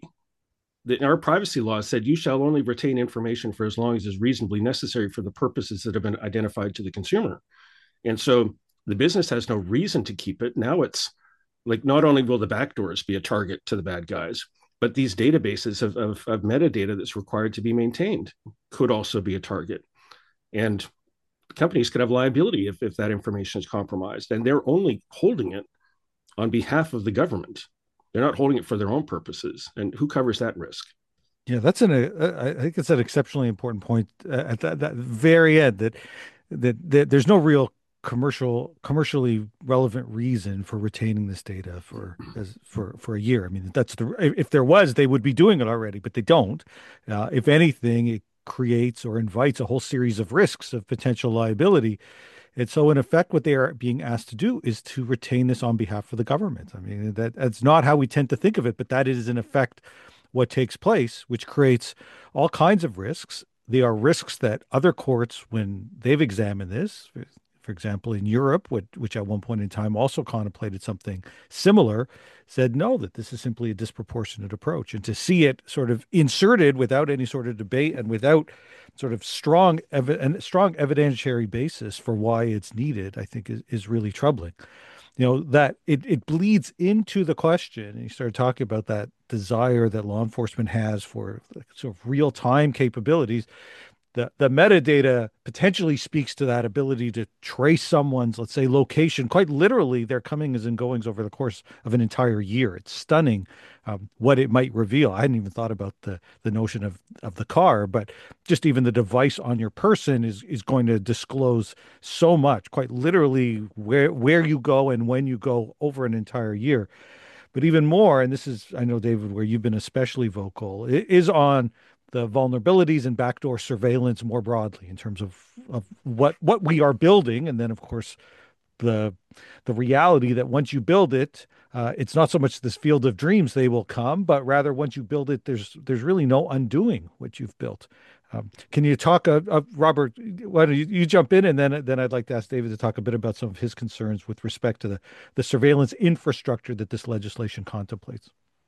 Our privacy law said you shall only retain information for as long as is reasonably necessary for the purposes that have been identified to the consumer. And so the business has no reason to keep it. Now it's like, not only will the backdoors be a target to the bad guys, but these databases of, of, of metadata that's required to be maintained could also be a target. And companies could have liability if, if that information is compromised. And they're only holding it on behalf of the government. They're not holding it for their own purposes. And who covers that risk? Yeah, that's an. Uh, I think it's an exceptionally important point uh, at that, that very end. That, that that there's no real commercial, commercially relevant reason for retaining this data for as for for a year. I mean, that's the. If there was, they would be doing it already, but they don't. Uh, if anything, it creates or invites a whole series of risks of potential liability. And so, in effect, what they are being asked to do is to retain this on behalf of the government. I mean, that that's not how we tend to think of it, but that is, in effect, what takes place, which creates all kinds of risks. They are risks that other courts, when they've examined this, for example, in Europe, which, which at one point in time also contemplated something similar, said no, that this is simply a disproportionate approach. And to see it sort of inserted without any sort of debate and without sort of strong ev- and strong evidentiary basis for why it's needed, I think is, is really troubling. You know, that it, it bleeds into the question. And you started talking about that desire that law enforcement has for sort of real-time capabilities. The, the metadata potentially speaks to that ability to trace someone's, let's say, location, quite literally their comings and goings over the course of an entire year. It's stunning um, what it might reveal. I hadn't even thought about the the notion of, of the car, but just even the device on your person is is going to disclose so much, quite literally where where you go and when you go over an entire year. But even more, and this is, I know, David, where you've been especially vocal, it is on the vulnerabilities and backdoor surveillance more broadly in terms of, of what what we are building. And then, of course, the the reality that once you build it, uh, it's not so much this field of dreams they will come, but rather once you build it, there's there's really no undoing what you've built. Um, can you talk, uh, uh, Robert, why don't you, you jump in, and then then I'd like to ask David to talk a bit about some of his concerns with respect to the, the surveillance infrastructure that this legislation contemplates.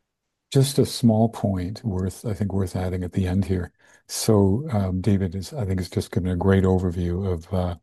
Just a small point worth, I think, worth adding at the end here. So um, David is, I think, is just given a great overview of, uh,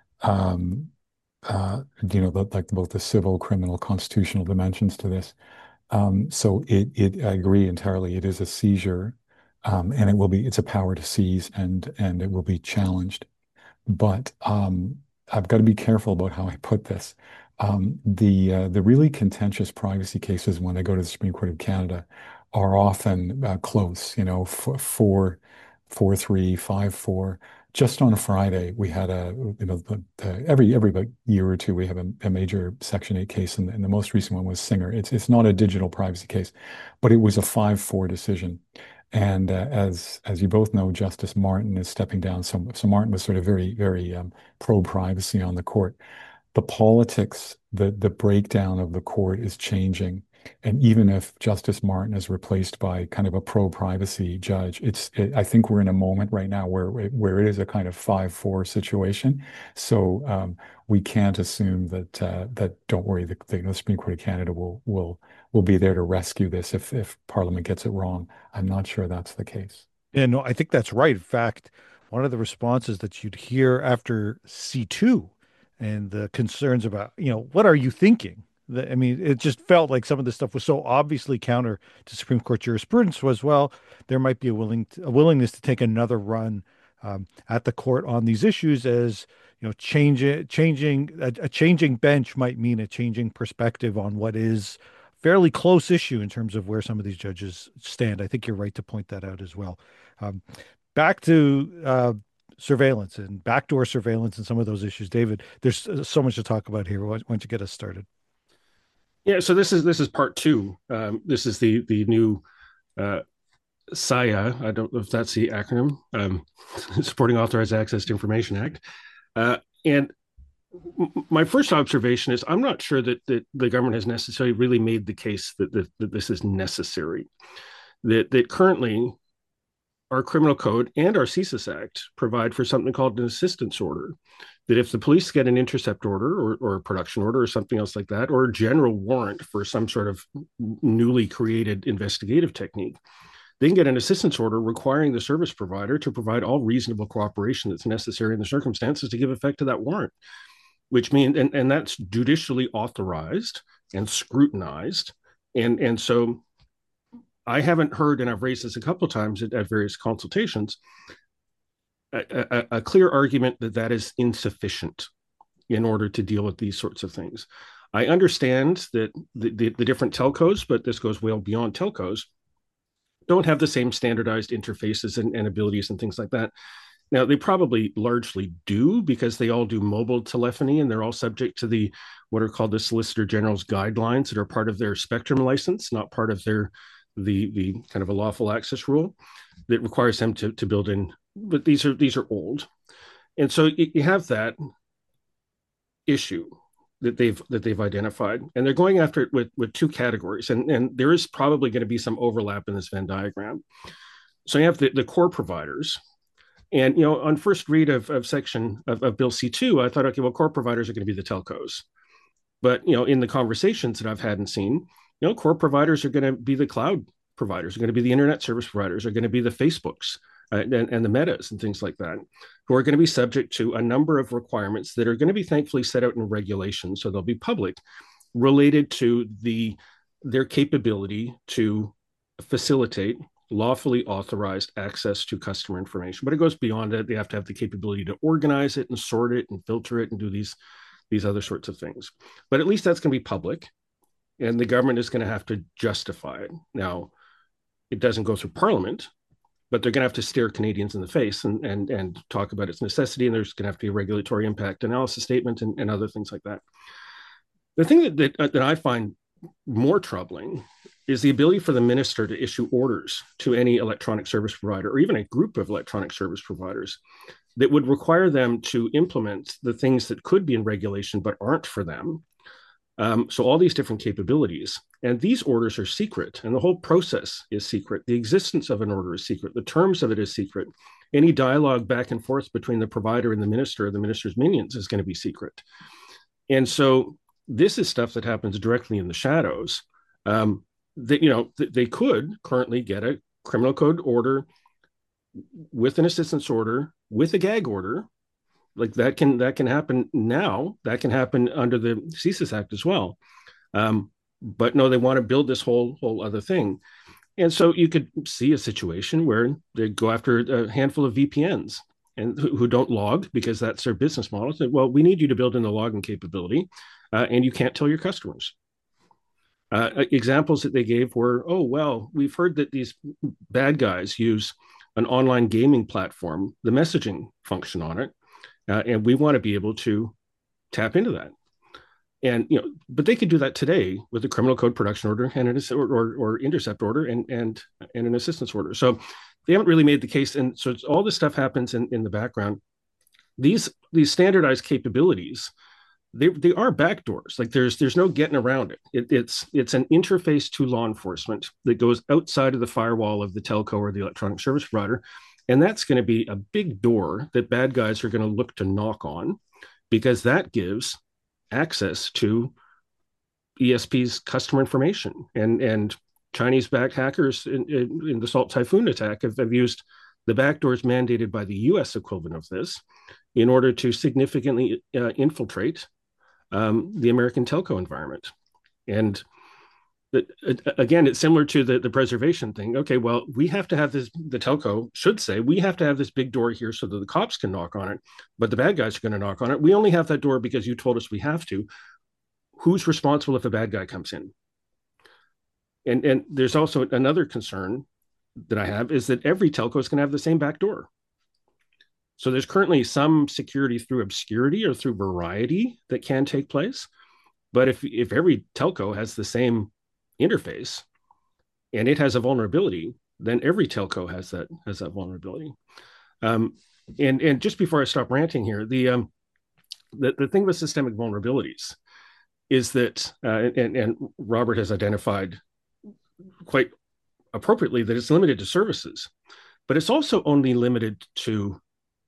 um, uh, you know, the, like both the civil, criminal, constitutional dimensions to this. Um, so it, it, I agree entirely. It is a seizure, um, and it will be, it's a power to seize, and and it will be challenged. But um, I've got to be careful about how I put this. Um, the uh, the really contentious privacy cases when they go to the Supreme Court of Canada are often uh, close, you know, f- four, four, three, five, four. Just on a Friday, we had a, you know, the, the, every every like year or two we have a, a major Section eight case, and, and the most recent one was Singer. It's it's not a digital privacy case, but it was a five four decision. And uh, as as you both know, Justice Martin is stepping down. So, so Martin was sort of very, very um, pro-privacy on the court. The politics, the the breakdown of the court is changing. And even if Justice Martin is replaced by kind of a pro-privacy judge, it's it, I think we're in a moment right now where where it is a kind of five four situation. So um, we can't assume that uh, that don't worry, the, the Supreme Court of Canada will will will be there to rescue this if if Parliament gets it wrong. I'm not sure that's the case. Yeah, no, I think that's right. In fact, one of the responses that you'd hear after C two and the concerns about, you know, what are you thinking? The, I mean, it just felt like some of this stuff was so obviously counter to Supreme Court jurisprudence was, well, there might be a willing a willingness to take another run um, at the court on these issues as, you know, change it, changing a, a changing bench might mean a changing perspective on what is fairly close issue in terms of where some of these judges stand. I think you're right to point that out as well. Um, back to uh, surveillance and backdoor surveillance and some of those issues. David, there's so much to talk about here. Why don't you get us started? Yeah, so this is this is part two. Um, this is the the new uh, S I A. I don't know if that's the acronym. Um, Supporting Authorized Access to Information Act. Uh, and my first observation is I'm not sure that, that the government has necessarily really made the case that, that, that this is necessary. That that currently our criminal code and our CSIS Act provide for something called an assistance order. That if the police get an intercept order or, or a production order or something else like that, or a general warrant for some sort of newly created investigative technique, they can get an assistance order requiring the service provider to provide all reasonable cooperation that's necessary in the circumstances to give effect to that warrant, which means, and, and that's judicially authorized and scrutinized. And, and so I haven't heard, and I've raised this a couple of times at, at various consultations, a, a, a clear argument that that is insufficient in order to deal with these sorts of things. I understand that the, the, the different telcos, but this goes well beyond telcos, don't have the same standardized interfaces and, and abilities and things like that. Now, they probably largely do because they all do mobile telephony and they're all subject to the what are called the Solicitor General's guidelines that are part of their spectrum license, not part of their the the kind of a lawful access rule that requires them to, to build in. But these are these are old. And so you have that issue that they've that they've identified. And they're going after it with, with two categories. And, and there is probably going to be some overlap in this Venn diagram. So you have the, the core providers. And, you know, on first read of, of section of, of Bill C two, I thought, okay, well, core providers are going to be the telcos. But, you know, in the conversations that I've had and seen, you know, core providers are going to be the cloud providers, are going to be the internet service providers, are going to be the Facebooks uh, and, and the Metas and things like that, who are going to be subject to a number of requirements that are going to be thankfully set out in regulations, so they'll be public, related to the their capability to facilitate lawfully authorized access to customer information. But it goes beyond that. They have to have the capability to organize it and sort it and filter it and do these, these other sorts of things. But at least that's going to be public, and the government is going to have to justify it. Now, it doesn't go through Parliament, but they're going to have to stare Canadians in the face and, and, and talk about its necessity, and there's going to have to be a regulatory impact analysis statement and, and other things like that. The thing that, that, that I find more troubling is the ability for the minister to issue orders to any electronic service provider or even a group of electronic service providers that would require them to implement the things that could be in regulation but aren't for them. Um, so all these different capabilities, and these orders are secret, and the whole process is secret. The existence of an order is secret. The terms of it is secret. Any dialogue back and forth between the provider and the minister or the minister's minions is going to be secret. And so this is stuff that happens directly in the shadows. Um, that, you know, th- they could currently get a criminal code order with an assistance order, with a gag order. Like that can that can happen now. That can happen under the CSIS Act as well. Um, but no, they want to build this whole whole other thing. And so you could see a situation where they go after a handful of V P Ns and who, who don't log because that's their business model. So, well, we need you to build in the logging capability, uh, and you can't tell your customers. Uh, examples that they gave were, oh, well, we've heard that these bad guys use an online gaming platform, the messaging function on it, uh, and we want to be able to tap into that. And, you know, but they could do that today with a criminal code production order and an or, or, or intercept order and, and, and an assistance order. So they haven't really made the case. And so all this stuff happens in, in the background. These, these standardized capabilities, They, they are backdoors. Like there's there's no getting around it. it. It's it's an interface to law enforcement that goes outside of the firewall of the telco or the electronic service provider, and that's going to be a big door that bad guys are going to look to knock on, because that gives access to E S P's customer information. And and Chinese-backed hackers in, in, in the Salt Typhoon attack have, have used the backdoors mandated by the U S equivalent of this in order to significantly uh, infiltrate Um, the American telco environment. And that uh, again, it's similar to the, the preservation thing. Okay, well, we have to have this, the telco should say, we have to have this big door here so that the cops can knock on it, but the bad guys are going to knock on it. We only have that door because you told us we have to. Who's responsible if a bad guy comes in? And, and there's also another concern that I have is that every telco is going to have the same back door. So there's currently some security through obscurity or through variety that can take place. But if, if every telco has the same interface and it has a vulnerability, then every telco has that has that vulnerability. Um, and and just before I stop ranting here, the um, the, the thing with systemic vulnerabilities is that, uh, and, and Robert has identified quite appropriately that it's limited to services, but it's also only limited to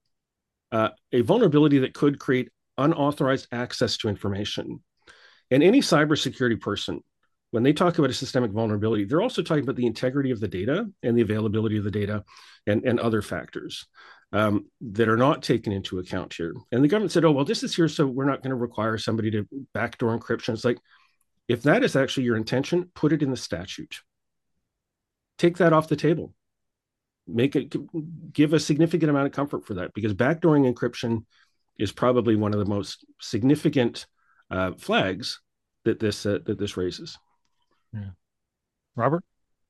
uh, a vulnerability that could create unauthorized access to information. And any cybersecurity person, when they talk about a systemic vulnerability, they're also talking about the integrity of the data and the availability of the data and, and other factors um, that are not taken into account here. And the government said, oh, well, this is here, so we're not going to require somebody to backdoor encryption. It's like, if that is actually your intention, put it in the statute. Take that off the table. Make it, give a significant amount of comfort for that, because backdooring encryption is probably one of the most significant uh, flags that this uh, that this raises. Yeah. Robert?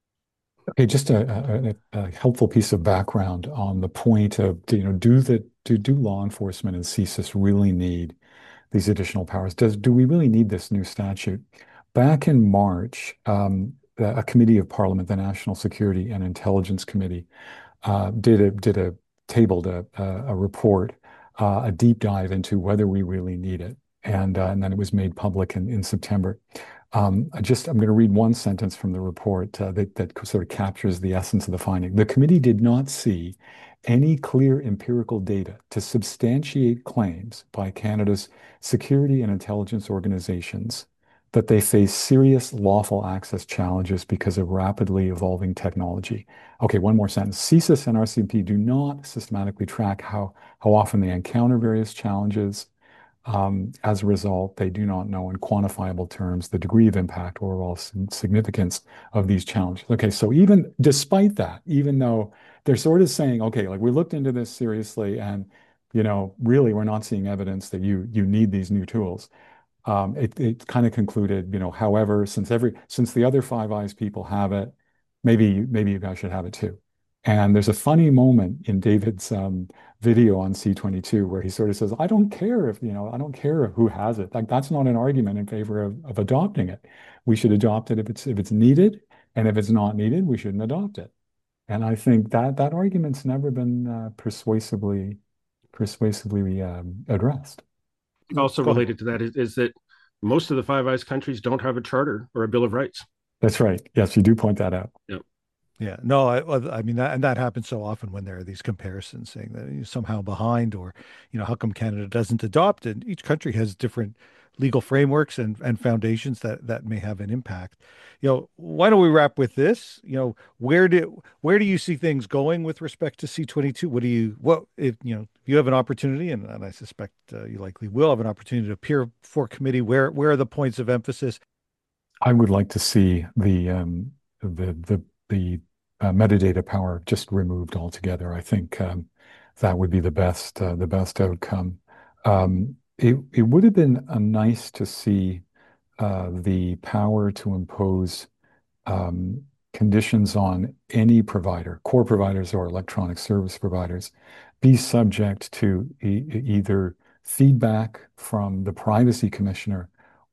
Okay, just a, a, a helpful piece of background on the point of, you know, do the do do law enforcement and CSIS really need these additional powers? Does do we really need this new statute? Back in March, um, a committee of Parliament, the National Security and Intelligence Committee, uh, did a did a tabled a a, a report, uh, a deep dive into whether we really need it, and uh, and then it was made public in in September. Um, I just I'm going to read one sentence from the report uh, that that sort of captures the essence of the finding. The committee did not see any clear empirical data to substantiate claims by Canada's security and intelligence organizations that they face serious lawful access challenges because of rapidly evolving technology. Okay, one more sentence. CSIS and R C M P do not systematically track how, how often they encounter various challenges. Um, as a result, they do not know in quantifiable terms the degree of impact or overall significance of these challenges. Okay, so even despite that, even though they're sort of saying, okay, like we looked into this seriously and, you know, really we're not seeing evidence that you you need these new tools. Um, it, it kind of concluded, you know, however, since every since the other Five Eyes people have it, maybe maybe you guys should have it too. And there's a funny moment in David's um, video on C twenty-two where he sort of says, I don't care if, you know, I don't care who has it. Like that's not an argument in favor of, of adopting it. We should adopt it if it's if it's needed, and if it's not needed, we shouldn't adopt it. And I think that that argument's never been uh, persuasively persuasively um, addressed. Also related to that is, is that most of the Five Eyes countries don't have a charter or a Bill of Rights. That's right. Yes, you do point that out. Yep. Yeah, no, I, I mean, that, and that happens so often when there are these comparisons saying that you're somehow behind, or, you know, how come Canada doesn't adopt it? Each country has different legal frameworks and, and foundations that, that may have an impact. You know, why don't we wrap with this? You know, where do where do you see things going with respect to C twenty-two? What do you, what, if, you know, if you have an opportunity, and, and I suspect uh, you likely will have an opportunity to appear for committee, where, where are the points of emphasis? I would like to see the, um, the, the, the, Uh, metadata power just removed altogether. I think um, that would be the best uh, the best outcome. Um, it it would have been uh, nice to see uh, the power to impose um, conditions on any provider, core providers or electronic service providers, be subject to e either feedback from the privacy commissioner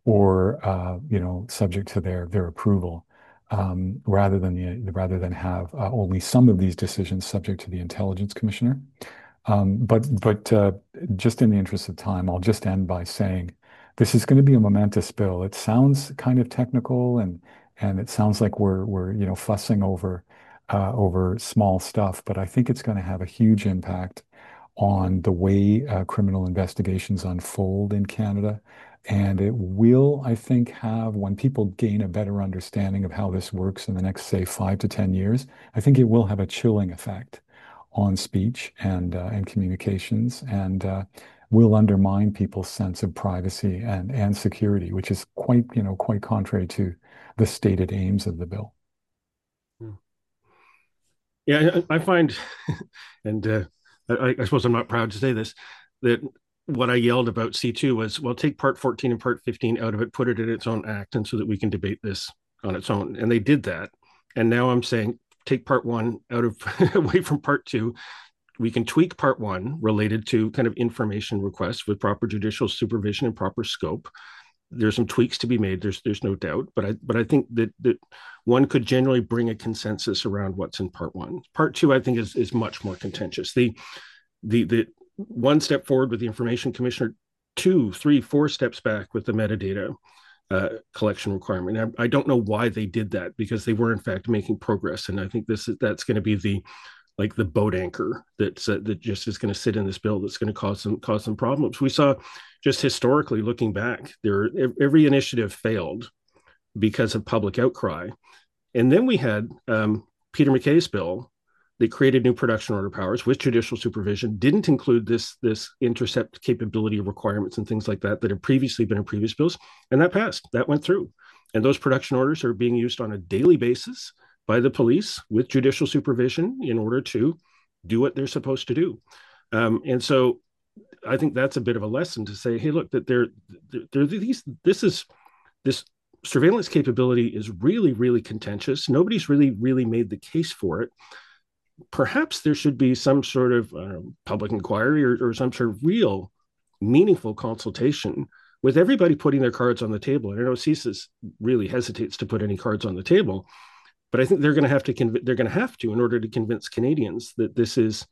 or uh, you know subject to their their approval. Um, rather than the rather than have uh, only some of these decisions subject to the intelligence commissioner. Um, but but uh, just in the interest of time, I'll just end by saying this is going to be a momentous bill. It sounds kind of technical, and and it sounds like we're we're you know fussing over uh, over small stuff, but I think it's going to have a huge impact on the way uh, criminal investigations unfold in Canada. And it will, I think, have, when people gain a better understanding of how this works in the next, say, five to ten years, I think it will have a chilling effect on speech and uh, and communications. And uh, will undermine people's sense of privacy and, and security, which is quite, you know, quite contrary to the stated aims of the bill. Yeah, I find, and uh, I, I suppose I'm not proud to say this, that what I yelled about C two was, well, take part fourteen and part fifteen out of it, put it in its own act, and so that we can debate this on its own. And they did that. And now I'm saying, take part one out of away from part two. We can tweak part one related to kind of information requests with proper judicial supervision and proper scope. There's some tweaks to be made. There's there's no doubt, but I but I think that that one could generally bring a consensus around what's in part one. Part two, I think, is is much more contentious. The the the one step forward with the information commissioner, two, three, four steps back with the metadata uh, collection requirement. I, I don't know why they did that, because they were in fact making progress, and I think this is that's going to be the like the boat anchor that's uh, that just is going to sit in this bill that's going to cause some cause some problems. We saw just historically looking back, there every initiative failed because of public outcry, and then we had um, Peter MacKay's bill that created new production order powers with judicial supervision, didn't include this this intercept capability requirements and things like that that had previously been in previous bills, and that passed, that went through, and those production orders are being used on a daily basis by the police with judicial supervision in order to do what they're supposed to do. Um, and so I think that's a bit of a lesson to say, hey, look, that there, there, these, this is, this surveillance capability is really, really contentious. Nobody's really, really made the case for it. Perhaps there should be some sort of uh, public inquiry or, or some sort of real meaningful consultation with everybody putting their cards on the table. And I know CSIS really hesitates to put any cards on the table, but I think they're going to have to conv- they're going to have to in order to convince Canadians that this is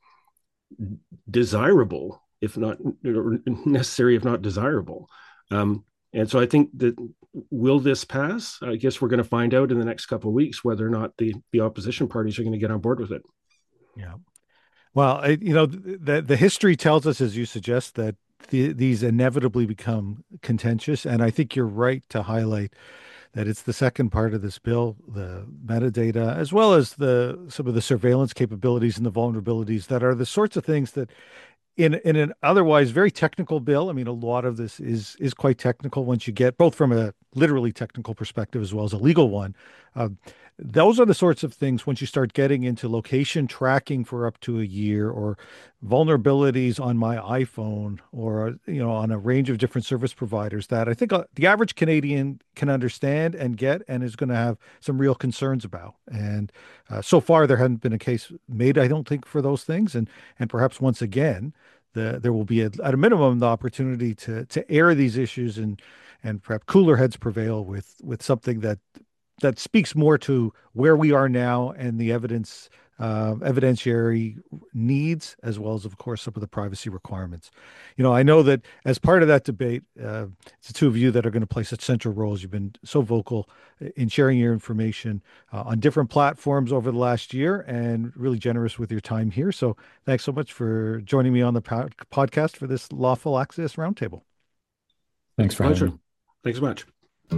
desirable, if not necessary, if not desirable. Um, and so I think that will this pass? I guess we're going to find out in the next couple of weeks whether or not the the opposition parties are going to get on board with it. Yeah. Well, I, you know, the the history tells us, as you suggest, that the, these inevitably become contentious, and I think you're right to highlight that it's the second part of this bill, the metadata, as well as the some of the surveillance capabilities and the vulnerabilities that are the sorts of things that in in an otherwise very technical bill. I mean, a lot of this is is quite technical once you get both from a literally technical perspective as well as a legal one. Uh, those are the sorts of things once you start getting into location tracking for up to a year, or vulnerabilities on my iPhone, or you know on a range of different service providers, that I think uh, the average Canadian can understand and get and is going to have some real concerns about. And uh, so far there hasn't been a case made, I don't think, for those things. And and perhaps once again, the, there will be a, at a minimum the opportunity to to air these issues and and perhaps cooler heads prevail with with something that that speaks more to where we are now and the evidence uh, evidentiary needs, as well as, of course, some of the privacy requirements. You know, I know that as part of that debate, uh, it's the two of you that are going to play such central roles. You've been so vocal in sharing your information uh, on different platforms over the last year, and really generous with your time here. So thanks so much for joining me on the po- podcast for this Lawful Access Roundtable. Thanks for Pleasure. having me. Thanks so much.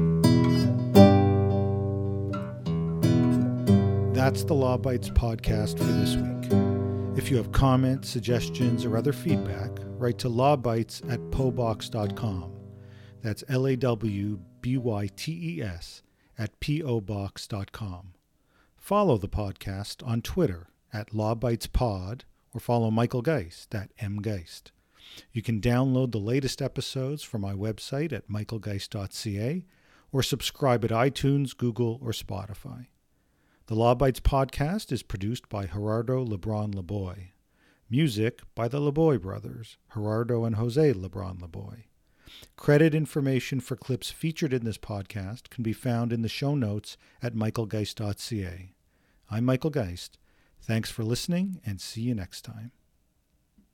That's the Law Bytes podcast for this week. If you have comments, suggestions, or other feedback, write to lawbytes at pobox dot com. That's L A W B Y T E S at P O box dot com. Follow the podcast on Twitter at LawBytesPod, or follow Michael Geist at mgeist. You can download the latest episodes from my website at michael geist dot c a, or subscribe at iTunes, Google, or Spotify. The Law Bytes podcast is produced by Gerardo Lebron Laboy. Music by the Laboy brothers, Gerardo and Jose Lebron Laboy. Credit information for clips featured in this podcast can be found in the show notes at michael geist dot c a. I'm Michael Geist. Thanks for listening, and see you next time.